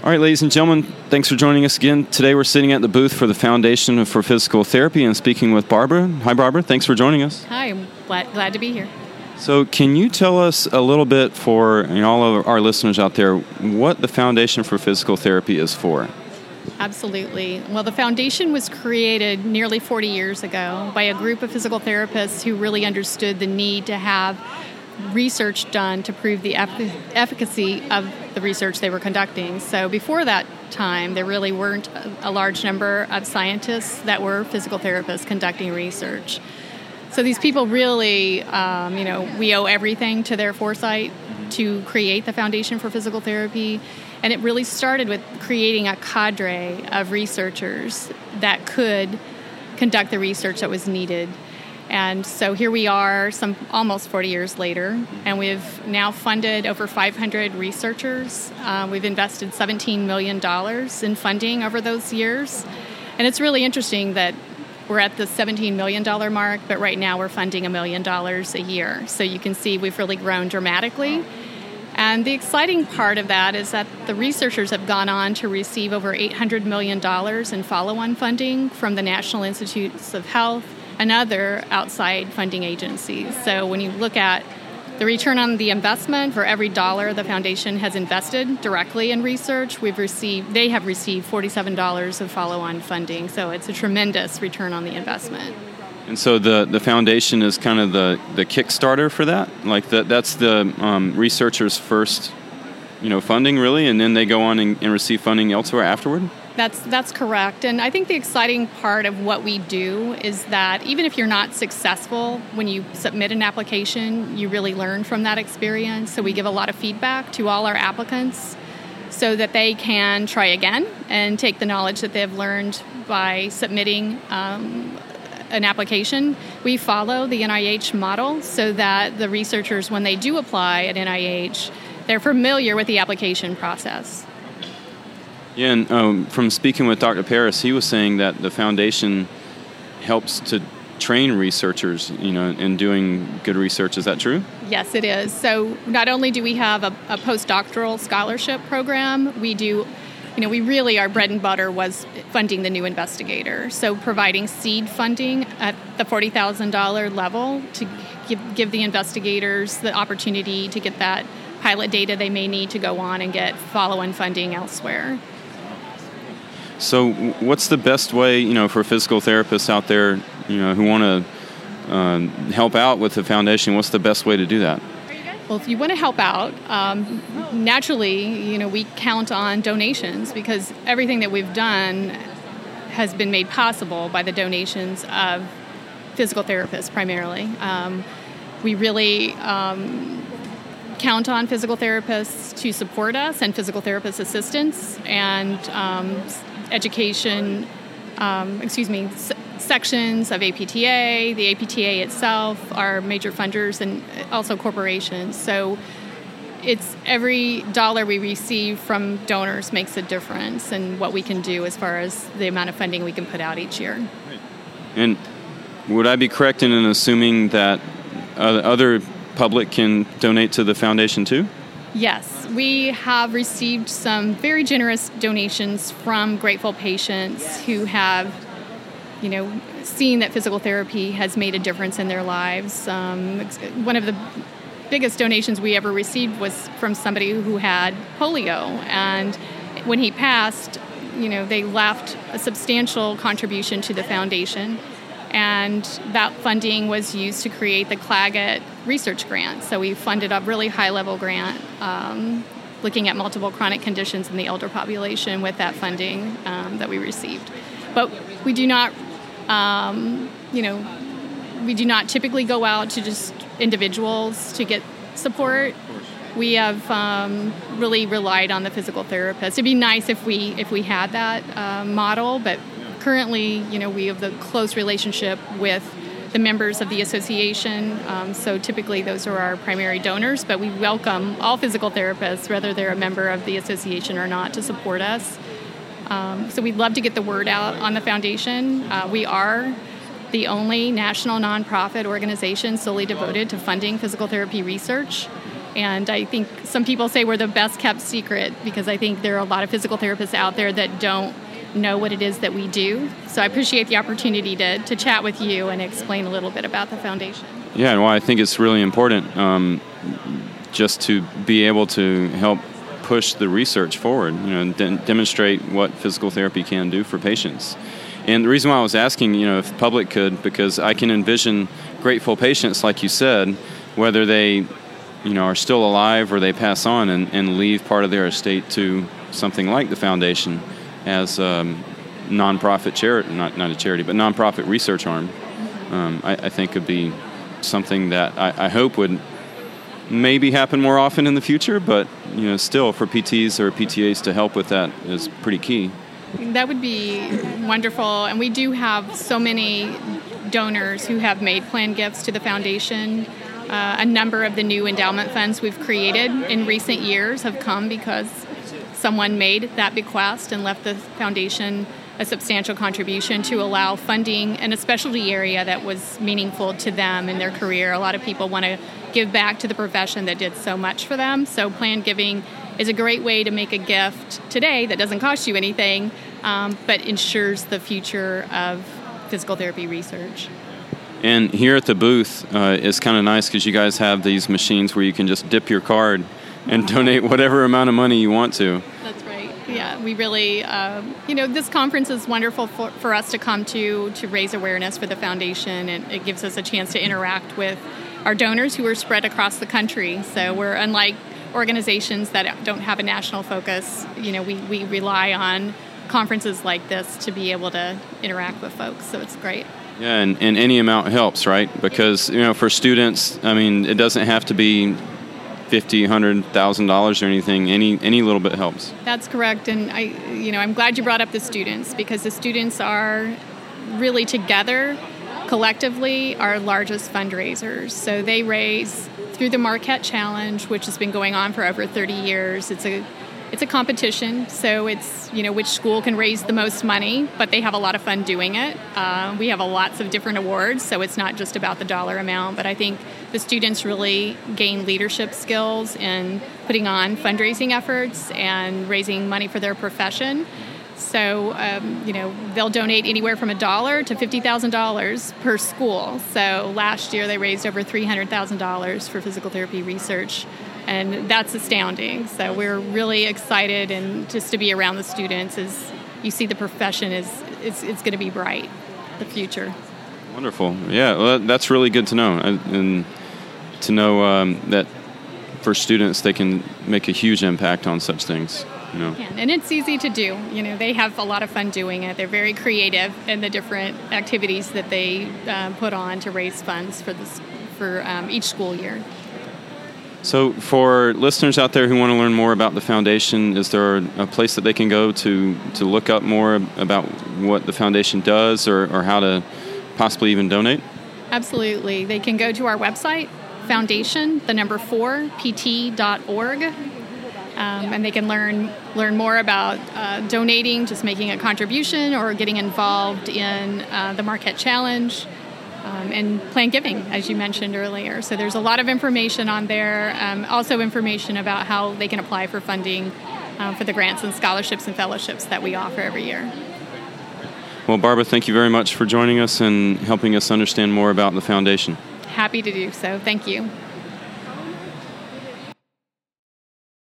All right, ladies and gentlemen, thanks for joining us again. Today we're sitting at the booth for the Foundation for Physical Therapy and speaking with Barbara. Hi, Barbara. Thanks for joining us. Hi, I'm glad to be here. So can you tell us a little bit for all of our listeners out there what the Foundation for Physical Therapy is for? Absolutely. Well, the foundation was created nearly 40 years ago by a group of physical therapists who really understood the need to have research done to prove the efficacy of the research they were conducting. So before that time, there really weren't a large number of scientists that were physical therapists conducting research. So these people really, we owe everything to their foresight to create the Foundation for Physical Therapy. And it really started with creating a cadre of researchers that could conduct the research that was needed. And so here we are, almost 40 years later, and we've now funded over 500 researchers. We've invested $17 million in funding over those years. And it's really interesting that we're at the $17 million mark, but right now we're funding $1 million a year. So you can see we've really grown dramatically. And the exciting part of that is that the researchers have gone on to receive over $800 million in follow-on funding from the National Institutes of Health and other outside funding agencies. So when you look at the return on the investment for every dollar the foundation has invested directly in research, they have received $47 of follow-on funding. So it's a tremendous return on the investment. And so the foundation is kind of the Kickstarter for that? Like that's the researchers' first funding, really, and then they go on and receive funding elsewhere afterward? That's correct. And I think the exciting part of what we do is that even if you're not successful when you submit an application, you really learn from that experience. So we give a lot of feedback to all our applicants so that they can try again and take the knowledge that they've learned by submitting an application. We follow the NIH model so that the researchers, when they do apply at NIH, they're familiar with the application process. Yeah, and from speaking with Dr. Paris, he was saying that the foundation helps to train researchers, in doing good research. Is that true? Yes, it is. So not only do we have a postdoctoral scholarship program, we really, our bread and butter was funding the new investigator. So providing seed funding at the $40,000 level to give the investigators the opportunity to get that pilot data they may need to go on and get follow-on funding elsewhere. So what's the best way, for physical therapists out there, who want to help out with the foundation? What's the best way to do that? Well, if you want to help out, naturally, we count on donations because everything that we've done has been made possible by the donations of physical therapists primarily. We really count on physical therapists to support us and physical therapist assistants and sections of APTA. The APTA itself are major funders and also corporations. So it's every dollar we receive from donors makes a difference in what we can do as far as the amount of funding we can put out each year. And would I be correct in assuming that other public can donate to the foundation too? Yes, we have received some very generous donations from grateful patients who have, seen that physical therapy has made a difference in their lives. One of the biggest donations we ever received was from somebody who had polio, and when he passed, they left a substantial contribution to the foundation. And that funding was used to create the Claggett Research Grant. So we funded a really high-level grant looking at multiple chronic conditions in the elder population with that funding that we received. But we do not, typically go out to just individuals to get support. We have really relied on the physical therapist. It'd be nice if we had that model, but currently, we have the close relationship with the members of the association. So typically those are our primary donors, but we welcome all physical therapists, whether they're a member of the association or not, to support us. So we'd love to get the word out on the foundation. We are the only national nonprofit organization solely devoted to funding physical therapy research. And I think some people say we're the best kept secret because I think there are a lot of physical therapists out there that don't know what it is that we do. So I appreciate the opportunity to chat with you and explain a little bit about the foundation. Yeah, well, I think it's really important just to be able to help push the research forward, and demonstrate what physical therapy can do for patients. And the reason why I was asking, if the public could, because I can envision grateful patients, like you said, whether they, are still alive or they pass on and leave part of their estate to something like the foundation as nonprofit charity, not a charity, but nonprofit research arm. I think could be something that I hope would maybe happen more often in the future, but still for PTs or PTAs to help with that is pretty key. That would be wonderful, and we do have so many donors who have made planned gifts to the foundation. A number of the new endowment funds we've created in recent years have come because someone made that bequest and left the foundation a substantial contribution to allow funding in a specialty area that was meaningful to them in their career. A lot of people want to give back to the profession that did so much for them. So planned giving is a great way to make a gift today that doesn't cost you anything, but ensures the future of physical therapy research. And here at the booth, it's kind of nice because you guys have these machines where you can just dip your card and donate whatever amount of money you want to. That's right. Yeah, we really, this conference is wonderful for us to come to raise awareness for the foundation, and it gives us a chance to interact with our donors who are spread across the country. So we're unlike organizations that don't have a national focus. We rely on conferences like this to be able to interact with folks, so it's great. Yeah, and any amount helps, right? Because, for students, it doesn't have to be $50,000, $100,000 or anything. Any little bit helps. That's correct, and I'm glad you brought up the students, because the students are really together, collectively, our largest fundraisers. So they raise through the Marquette Challenge, which has been going on for over 30 years. It's a competition, so it's which school can raise the most money, but they have a lot of fun doing it. We have lots of different awards, so it's not just about the dollar amount, but I think the students really gain leadership skills in putting on fundraising efforts and raising money for their profession. So, they'll donate anywhere from $1 to $50,000 per school. So last year they raised over $300,000 for physical therapy research, and that's astounding. So we're really excited, and just to be around the students, as you see the profession it's going to be bright, the future. Wonderful. Yeah, well, that's really good to know, and to know that for students they can make a huge impact on such things. And it's easy to do. They have a lot of fun doing it. They're very creative in the different activities that they put on to raise funds for each school year. So for listeners out there who want to learn more about the foundation, is there a place that they can go to look up more about what the foundation does or how to possibly even donate? Absolutely. They can go to our website, foundation4pt.org. And they can learn more about donating, just making a contribution, or getting involved in the Marquette Challenge and planned giving, as you mentioned earlier. So there's a lot of information on there, also information about how they can apply for funding for the grants and scholarships and fellowships that we offer every year. Well, Barbara, thank you very much for joining us and helping us understand more about the foundation. Happy to do so. Thank you.